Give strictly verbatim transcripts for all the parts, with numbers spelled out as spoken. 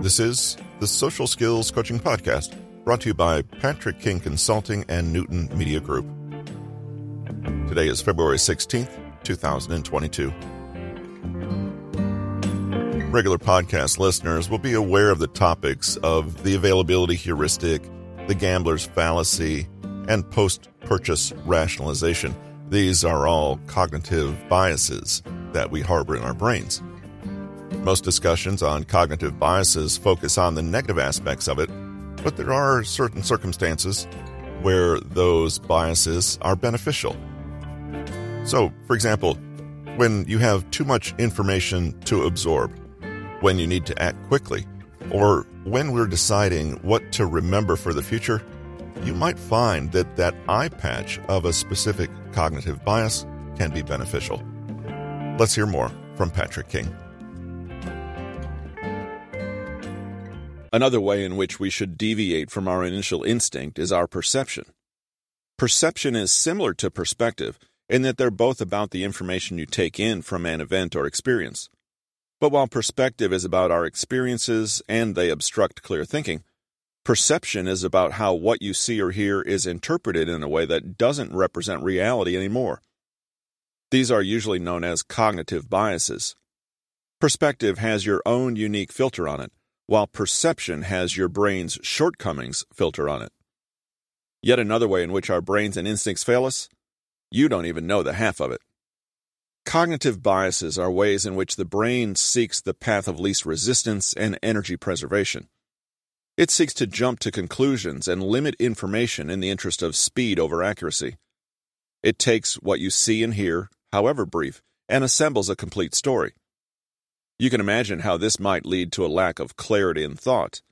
This is the Social Skills Coaching Podcast, brought to you by Patrick King Consulting and Newton Media Group. Today is February sixteenth, twenty twenty-two. Regular podcast listeners will be aware of the topics of the availability heuristic, the gambler's fallacy, and post-purchase rationalization. These are all cognitive biases that we harbor in our brains. Most discussions on cognitive biases focus on the negative aspects of it, but there are certain circumstances where those biases are beneficial. So, for example, when you have too much information to absorb, when you need to act quickly, or when we're deciding what to remember for the future, you might find that that eye patch of a specific cognitive bias can be beneficial. Let's hear more from Patrick King. Another way in which we should deviate from our initial instinct is our perception. Perception is similar to perspective in that they're both about the information you take in from an event or experience. But while perspective is about our experiences and they obstruct clear thinking, perception is about how what you see or hear is interpreted in a way that doesn't represent reality anymore. These are usually known as cognitive biases. Perspective has your own unique filter on it, while perception has your brain's shortcomings filter on it. Yet another way in which our brains and instincts fail us, you don't even know the half of it. Cognitive biases are ways in which the brain seeks the path of least resistance and energy preservation. It seeks to jump to conclusions and limit information in the interest of speed over accuracy. It takes what you see and hear, however brief, and assembles a complete story. You can imagine how this might lead to a lack of clarity in thought.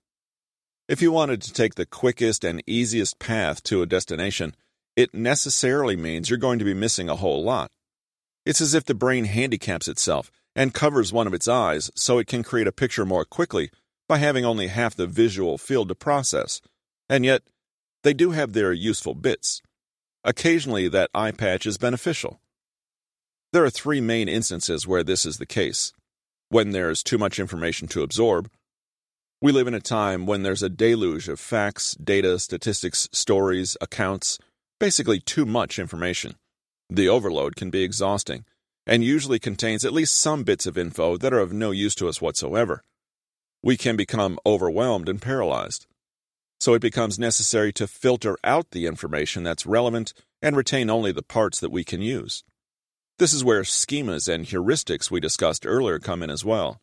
If you wanted to take the quickest and easiest path to a destination, it necessarily means you're going to be missing a whole lot. It's as if the brain handicaps itself and covers one of its eyes so it can create a picture more quickly by having only half the visual field to process. And yet, they do have their useful bits. Occasionally, that eye patch is beneficial. There are three main instances where this is the case. When there's too much information to absorb. We live in a time when there's a deluge of facts, data, statistics, stories, accounts, basically too much information. The overload can be exhausting, and usually contains at least some bits of info that are of no use to us whatsoever. We can become overwhelmed and paralyzed. So it becomes necessary to filter out the information that's relevant and retain only the parts that we can use. This is where schemas and heuristics we discussed earlier come in as well.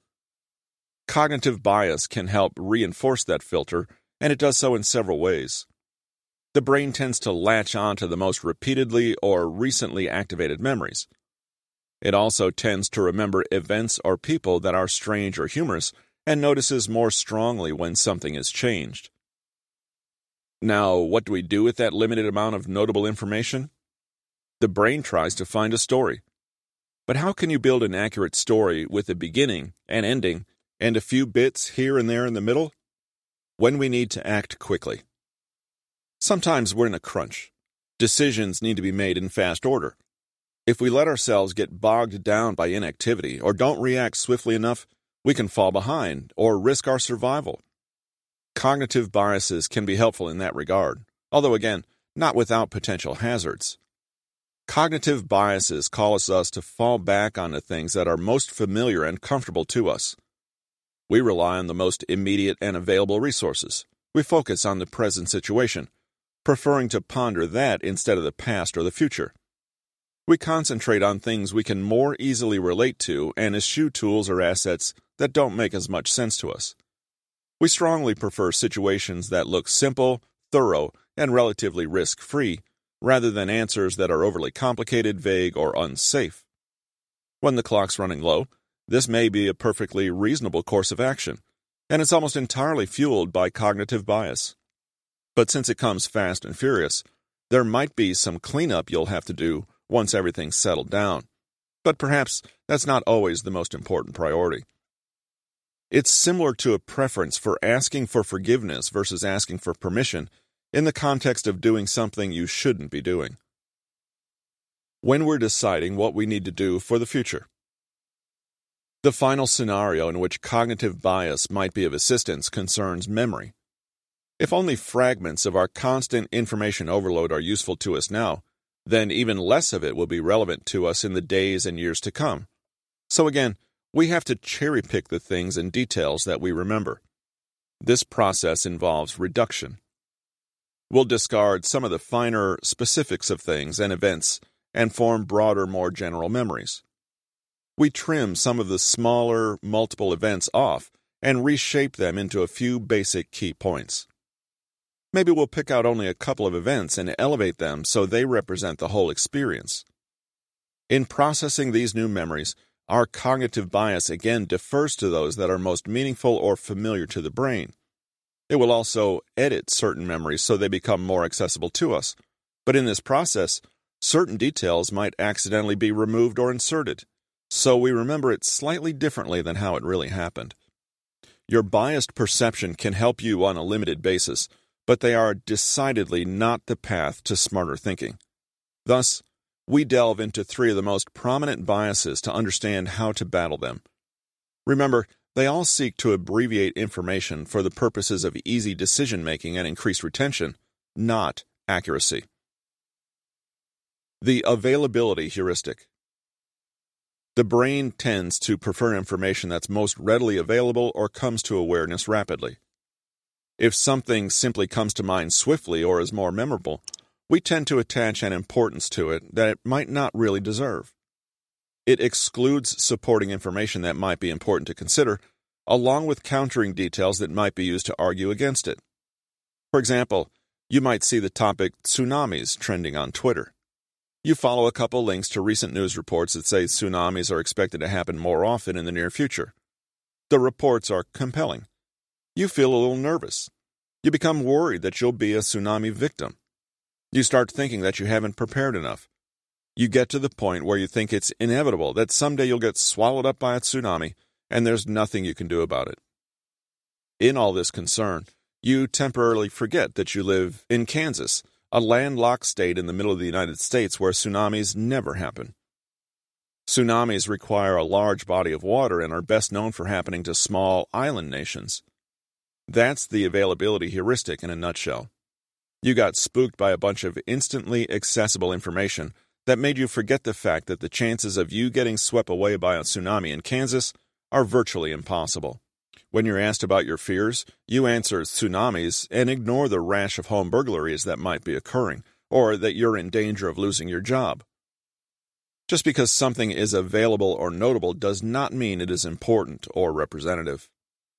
Cognitive bias can help reinforce that filter, and it does so in several ways. The brain tends to latch on to the most repeatedly or recently activated memories. It also tends to remember events or people that are strange or humorous, and notices more strongly when something is changed. Now, what do we do with that limited amount of notable information? The brain tries to find a story. But how can you build an accurate story with a beginning, an ending, and a few bits here and there in the middle? When we need to act quickly. Sometimes we're in a crunch. Decisions need to be made in fast order. If we let ourselves get bogged down by inactivity or don't react swiftly enough, we can fall behind or risk our survival. Cognitive biases can be helpful in that regard, although again, not without potential hazards. Cognitive biases cause us to fall back onto things that are most familiar and comfortable to us. We rely on the most immediate and available resources. We focus on the present situation, preferring to ponder that instead of the past or the future. We concentrate on things we can more easily relate to and eschew tools or assets that don't make as much sense to us. We strongly prefer situations that look simple, thorough, and relatively risk-free, rather than answers that are overly complicated, vague, or unsafe. When the clock's running low, this may be a perfectly reasonable course of action, and it's almost entirely fueled by cognitive bias. But since it comes fast and furious, there might be some cleanup you'll have to do once everything's settled down. But perhaps that's not always the most important priority. It's similar to a preference for asking for forgiveness versus asking for permission in the context of doing something you shouldn't be doing. When we're deciding what we need to do for the future. The final scenario in which cognitive bias might be of assistance concerns memory. If only fragments of our constant information overload are useful to us now, then even less of it will be relevant to us in the days and years to come. So again, we have to cherry-pick the things and details that we remember. This process involves reduction. We'll discard some of the finer specifics of things and events and form broader, more general memories. We trim some of the smaller, multiple events off and reshape them into a few basic key points. Maybe we'll pick out only a couple of events and elevate them so they represent the whole experience. In processing these new memories, our cognitive bias again defers to those that are most meaningful or familiar to the brain. It will also edit certain memories so they become more accessible to us. But in this process, certain details might accidentally be removed or inserted, so we remember it slightly differently than how it really happened. Your biased perception can help you on a limited basis, but they are decidedly not the path to smarter thinking. Thus, we delve into three of the most prominent biases to understand how to battle them. Remember, they all seek to abbreviate information for the purposes of easy decision-making and increased retention, not accuracy. The availability heuristic. The brain tends to prefer information that's most readily available or comes to awareness rapidly. If something simply comes to mind swiftly or is more memorable, we tend to attach an importance to it that it might not really deserve. It excludes supporting information that might be important to consider, along with countering details that might be used to argue against it. For example, you might see the topic tsunamis trending on Twitter. You follow a couple links to recent news reports that say tsunamis are expected to happen more often in the near future. The reports are compelling. You feel a little nervous. You become worried that you'll be a tsunami victim. You start thinking that you haven't prepared enough. You get to the point where you think it's inevitable that someday you'll get swallowed up by a tsunami, and there's nothing you can do about it. In all this concern, you temporarily forget that you live in Kansas, a landlocked state in the middle of the United States where tsunamis never happen. Tsunamis require a large body of water and are best known for happening to small island nations. That's the availability heuristic in a nutshell. You got spooked by a bunch of instantly accessible information that made you forget the fact that the chances of you getting swept away by a tsunami in Kansas are virtually impossible. When you're asked about your fears, you answer tsunamis and ignore the rash of home burglaries that might be occurring, or that you're in danger of losing your job. Just because something is available or notable does not mean it is important or representative.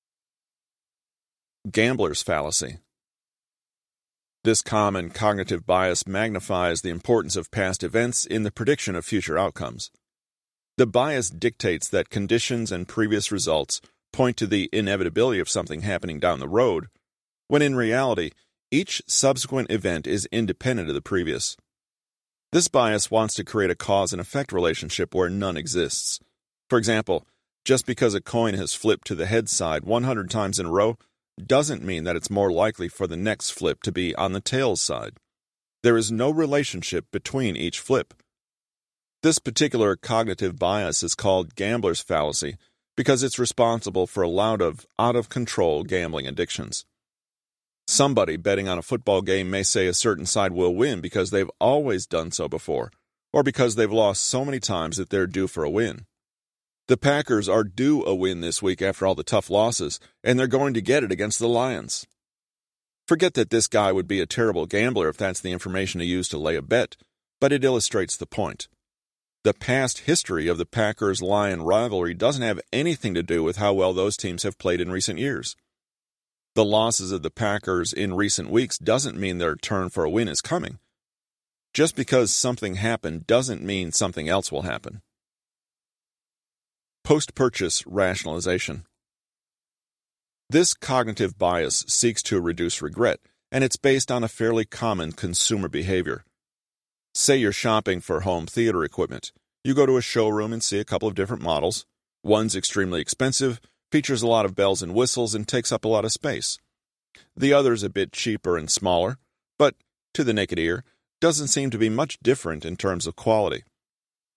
Gambler's fallacy. This common cognitive bias magnifies the importance of past events in the prediction of future outcomes. The bias dictates that conditions and previous results point to the inevitability of something happening down the road, when in reality, each subsequent event is independent of the previous. This bias wants to create a cause and effect relationship where none exists. For example, just because a coin has flipped to the head side one hundred times in a row doesn't mean that it's more likely for the next flip to be on the tails side. There is no relationship between each flip. This particular cognitive bias is called gambler's fallacy because it's responsible for a lot of out-of-control gambling addictions. Somebody betting on a football game may say a certain side will win because they've always done so before, or because they've lost so many times that they're due for a win. The Packers are due a win this week after all the tough losses, and they're going to get it against the Lions. Forget that this guy would be a terrible gambler if that's the information he used to lay a bet, but it illustrates the point. The past history of the Packers-Lion rivalry doesn't have anything to do with how well those teams have played in recent years. The losses of the Packers in recent weeks doesn't mean their turn for a win is coming. Just because something happened doesn't mean something else will happen. Post-purchase rationalization. This cognitive bias seeks to reduce regret, and it's based on a fairly common consumer behavior. Say you're shopping for home theater equipment. You go to a showroom and see a couple of different models. One's extremely expensive, features a lot of bells and whistles, and takes up a lot of space. The other's a bit cheaper and smaller, but, to the naked ear, doesn't seem to be much different in terms of quality.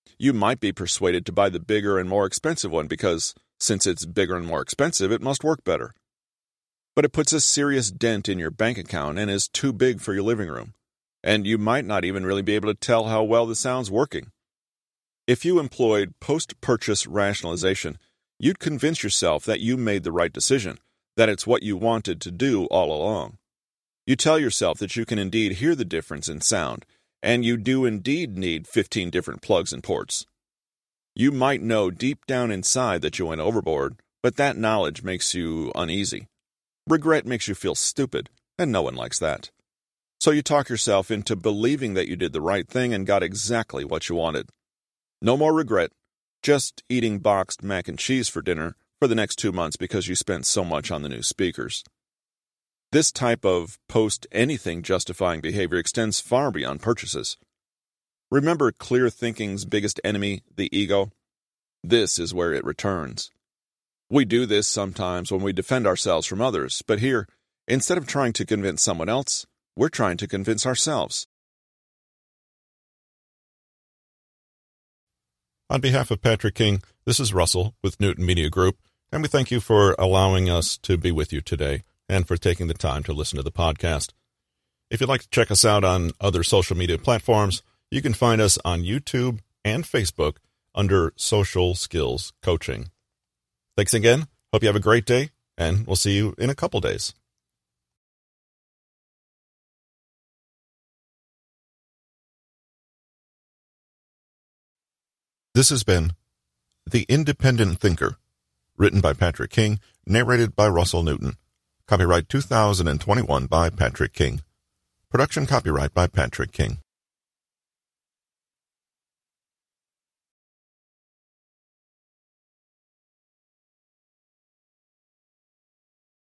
You might be persuaded to buy the bigger and more expensive one because, since it's bigger and more expensive, it must work better. But it puts a serious dent in your bank account and is too big for your living room, and you might not even really be able to tell how well the sound's working. If you employed post-purchase rationalization, you'd convince yourself that you made the right decision, that it's what you wanted to do all along. You tell yourself that you can indeed hear the difference in sound, and you do indeed need fifteen different plugs and ports. You might know deep down inside that you went overboard, but that knowledge makes you uneasy. Regret makes you feel stupid, and no one likes that. So you talk yourself into believing that you did the right thing and got exactly what you wanted. No more regret, just eating boxed mac and cheese for dinner for the next two months because you spent so much on the new speakers. This type of post-anything justifying behavior extends far beyond purchases. Remember clear thinking's biggest enemy, the ego? This is where it returns. We do this sometimes when we defend ourselves from others, but here, instead of trying to convince someone else, we're trying to convince ourselves. On behalf of Patrick King, this is Russell with Newton Media Group, and we thank you for allowing us to be with you today and for taking the time to listen to the podcast. If you'd like to check us out on other social media platforms, you can find us on YouTube and Facebook under Social Skills Coaching. Thanks again. Hope you have a great day, and we'll see you in a couple days. This has been The Independent Thinker, written by Patrick King, narrated by Russell Newton. Copyright two thousand twenty-one by Patrick King. Production copyright by Patrick King.